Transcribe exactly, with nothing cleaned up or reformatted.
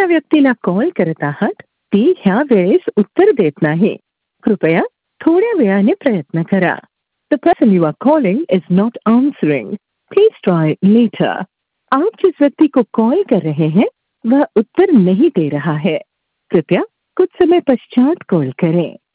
व्यक्तीला कॉल करत आहात ती ह्या वेळेस उत्तर देत नाही. कृपया थोड्या वेळाने प्रयत्न करा. The person you are calling is not answering. Please try later. आप जिस व्यक्ति को कॉल कर रहे हैं वह उत्तर नहीं दे रहा है. कृपया कुछ समय पश्चात कॉल करें.